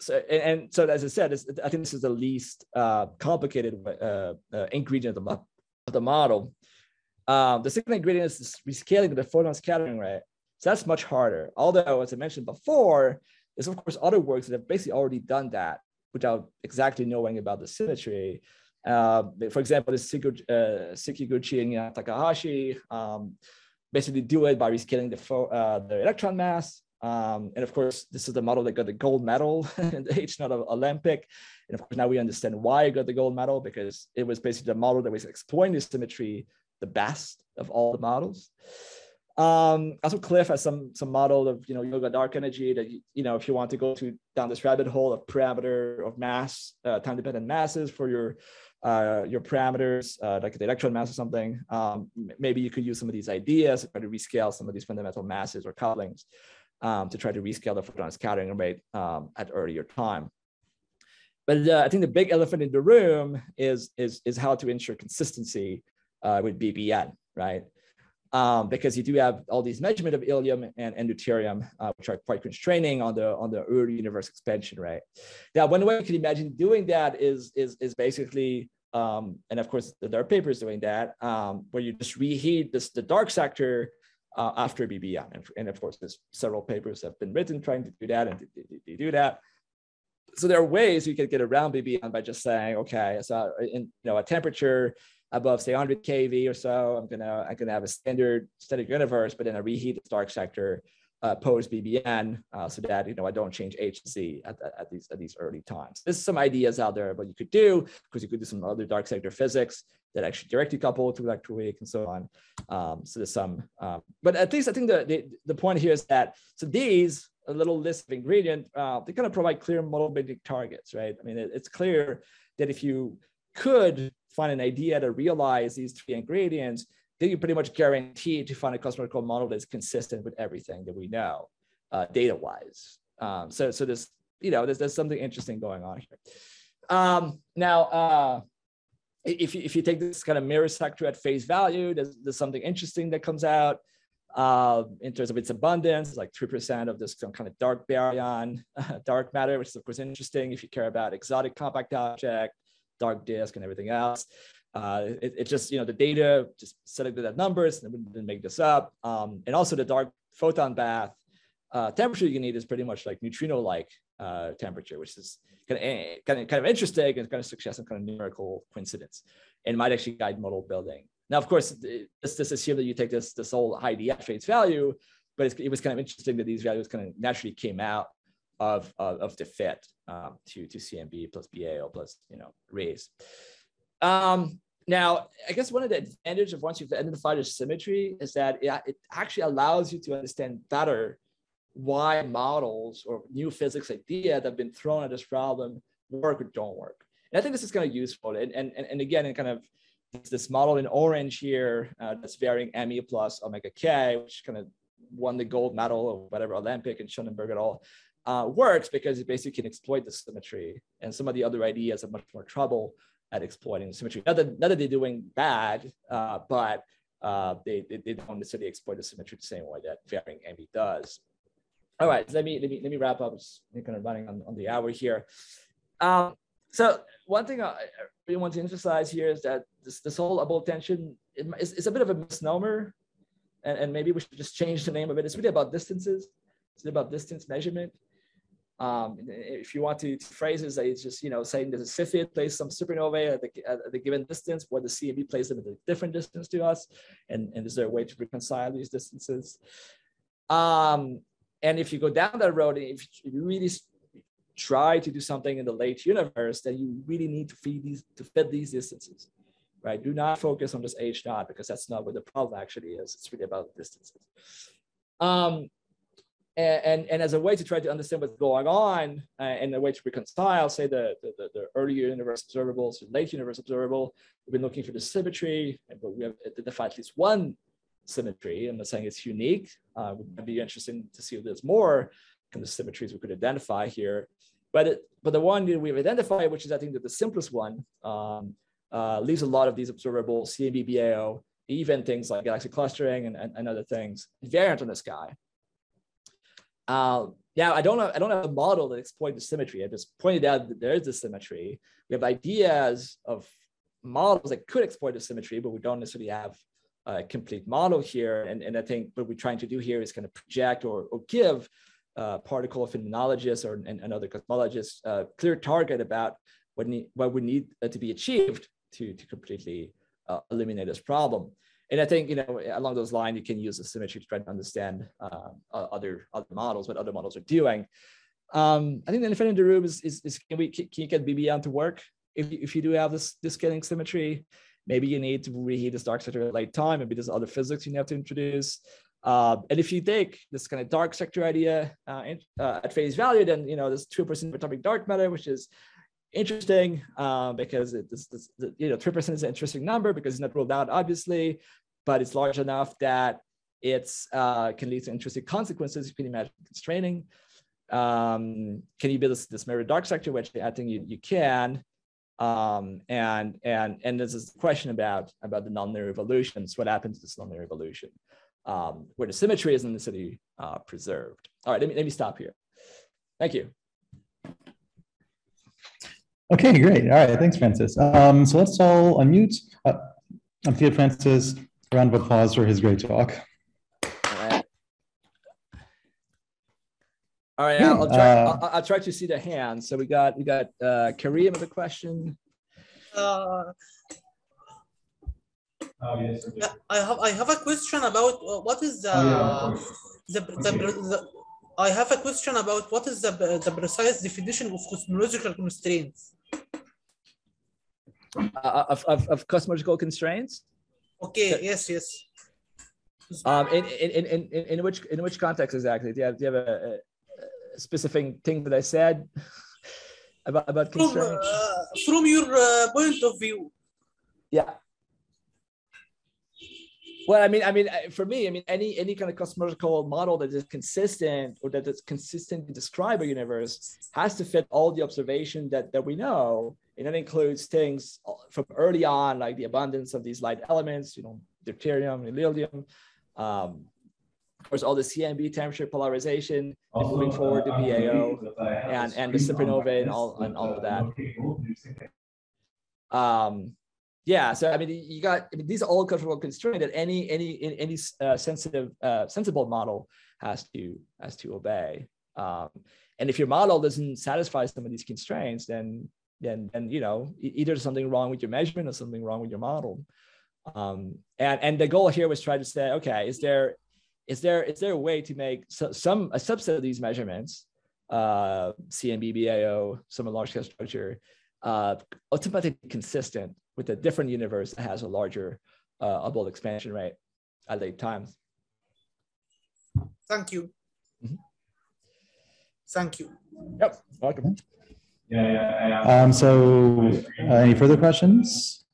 as I said, I think this is the least complicated ingredient of the model. The second ingredient is this rescaling of the photon scattering rate. So that's much harder. Although, as I mentioned before, there's of course other works that have basically already done that without exactly knowing about the symmetry. For example, this Sekiguchi and Takahashi basically do it by rescaling the electron mass. And of course, this is the model that got the gold medal in the H-naught Olympic. And of course, now we understand why it got the gold medal, because it was basically the model that was exploiting the symmetry the best of all the models. Also, Cliff has some model of yoga dark energy that if you want to go down this rabbit hole of parameter of mass, time dependent masses for your parameters, like the electron mass or something, maybe you could use some of these ideas to try to rescale some of these fundamental masses or couplings to try to rescale the photon scattering rate at earlier time. But I think the big elephant in the room is how to ensure consistency with BBN, right? Because you do have all these measurement of helium and deuterium, which are quite constraining on the early universe expansion rate. Now, one way you can imagine doing that is basically, and of course, there are papers doing that, where you just reheat the dark sector after BBN. And of course, there's several papers that have been written trying to do that, and they do that. So there are ways you can get around BBN by just saying, okay, so in a temperature above say 100 kV or so, I'm gonna have a standard universe, but then I reheat the dark sector post BBN so that I don't change H to Z at these early times. There's some ideas out there what you could do, because you could do some other dark sector physics that actually directly couple to electroweak and so on. So there's some, but at least I think the point here is that these a little list of ingredients, they kind of provide clear model building targets, right? I mean, it's clear that if you could find an idea to realize these three ingredients, then you're pretty much guaranteed to find a cosmological model that's consistent with everything that we know, data-wise. So there's there's something interesting going on here. Now, if you take this kind of mirror sector at face value, there's something interesting that comes out in terms of its abundance, like 3% of this some kind of dark baryon, dark matter, which is of course interesting if you care about exotic compact object, dark disk, and everything else. It just, the data just selected at numbers and didn't make this up. And also the dark photon bath temperature you need is pretty much like neutrino-like temperature, which is kind of interesting and kind of suggests some kind of numerical coincidence and might actually guide model building. Now, of course, this assume that you take this whole ID at face value, but it was kind of interesting that these values kind of naturally came out of the fit to CMB plus BAO plus rays. Now, I guess one of the advantages of once you've identified a symmetry is that it actually allows you to understand better why models or new physics ideas that have been thrown at this problem work or don't work. And I think this is kind of useful. And again, in kind of this model in orange here that's varying ME plus omega K, which kind of won the gold medal or whatever, Olympic and Schoenberg et al. Works because it basically can exploit the symmetry. And some of the other ideas have much more trouble at exploiting the symmetry. Not that they're doing bad, but they don't necessarily exploit the symmetry the same way that varying ME does. All right, so let me wrap up. It's kind of running on the hour here. So one thing I really want to emphasize here is that this whole Abel tension is a bit of a misnomer, and maybe we should just change the name of it. It's really about distances. It's about distance measurement. If you want to phrase it, it's just, saying that the Cepheid places some supernovae at the given distance, where the CMB places them at a different distance to us, and is there a way to reconcile these distances? And if you go down that road, if you really try to do something in the late universe, then you really need to fit these distances, right? Do not focus on this H naught, because that's not what the problem actually is. It's really about distances. And as a way to try to understand what's going on, and a way to reconcile, say, the earlier universe observables and late universe observable, we've been looking for the symmetry, but we have identified at least one symmetry. I'm not saying it's unique. It would be interesting to see if there's more kind of symmetries we could identify here. But the one that we've identified, which is I think the simplest one, leaves a lot of these observable CMB BAO, even things like galaxy clustering and other things, variant on the sky. Now, I don't have a model that exploits the symmetry. I just pointed out that there is this symmetry. We have ideas of models that could exploit the symmetry, but we don't necessarily have a complete model here. And I think what we're trying to do here is kind of project or give particle phenomenologists and other cosmologists a clear target about what would need to be achieved to completely eliminate this problem. And I think, along those lines, you can use the symmetry to try to understand other models, what other models are doing. I think the elephant in the room is can you get BBM to work? If you do have this scaling symmetry, maybe you need to reheat this dark sector at late time. Maybe there's other physics you have to introduce. And if you take this kind of dark sector idea at face value, then this 2% of atomic dark matter, which is interesting because 3% is an interesting number because it's not ruled out, obviously, but it's large enough that it's can lead to interesting consequences. You can imagine constraining. Can you build this mirror dark sector? Which I think you can. And there's this question about the nonlinear evolutions. What happens to this nonlinear evolution, where the symmetry isn't necessarily preserved? All right, let me stop here. Thank you. Okay, great. All right, thanks, Francis. So let's all unmute. Theo Francis, a round of applause for his great talk. All right, I'll try to see the hands. So we got Kareem with a question. Yes, okay. I have a question about what is I have a question about what is the precise definition of cosmological constraints? Of cosmological constraints? Okay. Yes. In which context exactly? Do you have a specific thing that I said about constraints? From your point of view. Yeah. Well, I mean, for me, any kind of cosmological model that is consistent or that is consistent to describe a universe has to fit all the observation that we know, and that includes things from early on, like the abundance of these light elements, deuterium and helium, of course, all the CMB temperature polarization, and moving forward to BAO, and the supernovae and all of that. Yeah, so these are all cosmological constraints that any sensible model has to obey. And if your model doesn't satisfy some of these constraints, then either there's something wrong with your measurement or something wrong with your model. And the goal here was try to say, okay, is there a way to make a subset of these measurements, CMB, BAO, some large scale structure, ultimately consistent with a different universe that has a larger Hubble expansion rate at late times. Thank you. Mm-hmm. Thank you. Yep, welcome. So any further questions?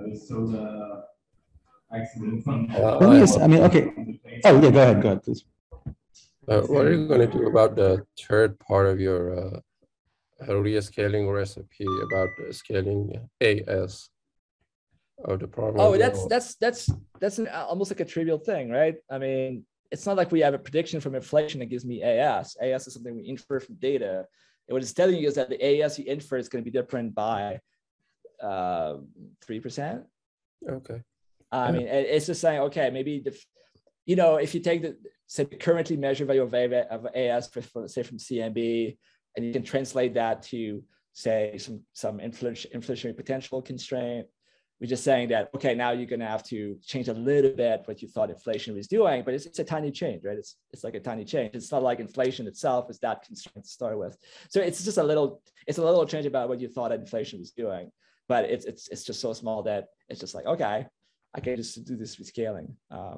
Yes, okay. Oh, yeah, go ahead, please. What are you going to do about the third part of your rescaling recipe about scaling AS of the problem? Oh, that's almost like a trivial thing, right? I mean, it's not like we have a prediction from inflation that gives me AS. AS is something we infer from data. And what it's telling you is that the AS you infer is going to be different by 3%. Okay. I mean, it's just saying, okay, maybe if you take say the currently measured value of AS, say from CMB, and you can translate that to say some inflationary potential constraint. We're just saying that, okay, now you're going to have to change a little bit what you thought inflation was doing, but it's a tiny change, right? It's like a tiny change. It's not like inflation itself is that constraint to start with. So it's just a little change about what you thought inflation was doing, but it's just so small that it's just like, okay, I can just do this with scaling.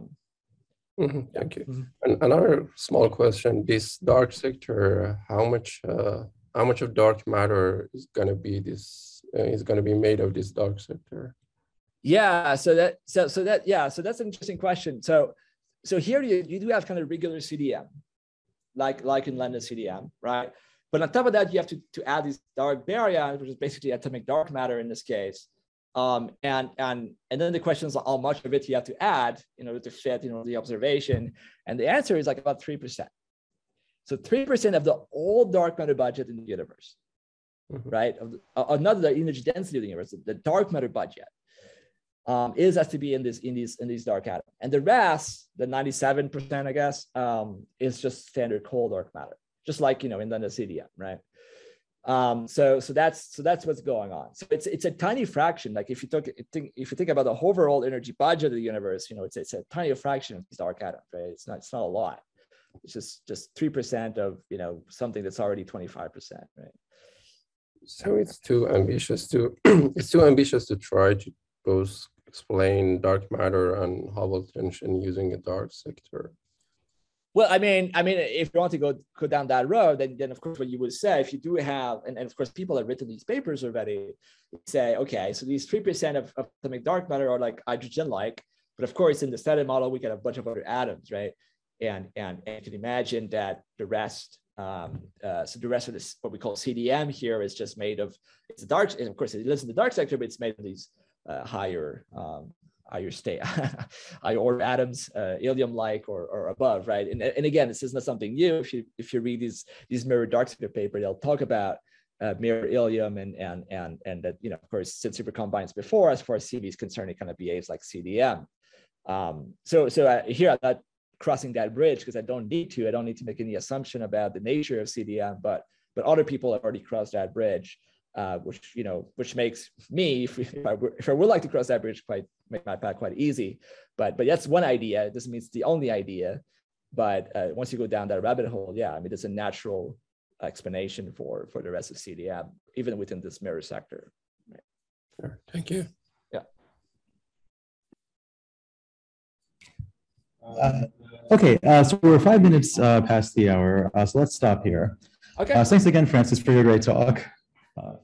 Thank you. And another small question: this dark sector, how much of dark matter is going to be made of this dark sector? Yeah, so that's an interesting question. So here you do have kind of regular CDM, like in London CDM, right? But on top of that, you have to add these dark baryons, which is basically atomic dark matter in this case. And then the question is how much of it you have to add in order to fit, the observation. And the answer is like about 3%. So 3% of the all dark matter budget in the universe, right? Not the energy density of the universe, the dark matter budget has to be in these dark atoms. And the rest, the 97%, I guess, is just standard cold dark matter, just like in the CDM, right? So that's what's going on. So it's a tiny fraction. Like if you think about the overall energy budget of the universe, it's a tiny fraction of these dark atoms, right? It's not a lot. It's just 3% of something that's already 25%, right? So it's too ambitious to try to both explain dark matter and Hubble tension using a dark sector. Well, I mean, if you want to go down that road, then of course what you would say, if you do have, and of course people have written these papers already, say, okay, so these 3% of atomic dark matter are like hydrogen-like, but of course in the standard model we get a bunch of other atoms, right? And you can imagine that the rest, so the rest of this, what we call CDM here, is just made of, it's dark, and of course it lives in the dark sector, but it's made of these higher state, higher order atoms, helium-like or above, right? And again, this is not something new. If you read these mirror dark sector paper, they'll talk about mirror helium and that of course since super combines before, as far as CV is concerned, it kind of behaves like CDM. So here I'm not crossing that bridge because I don't need to make any assumption about the nature of CDM, but other people have already crossed that bridge. Which makes me, if I would like to cross that bridge, make my path quite easy. But that's one idea. It doesn't mean it's the only idea. But once you go down that rabbit hole, yeah, I mean, there's a natural explanation for the rest of CDM, even within this mirror sector. Right. Sure. Thank you. Yeah. Okay, so we're 5 minutes past the hour, so let's stop here. Okay. Thanks again, Francis, for your great talk.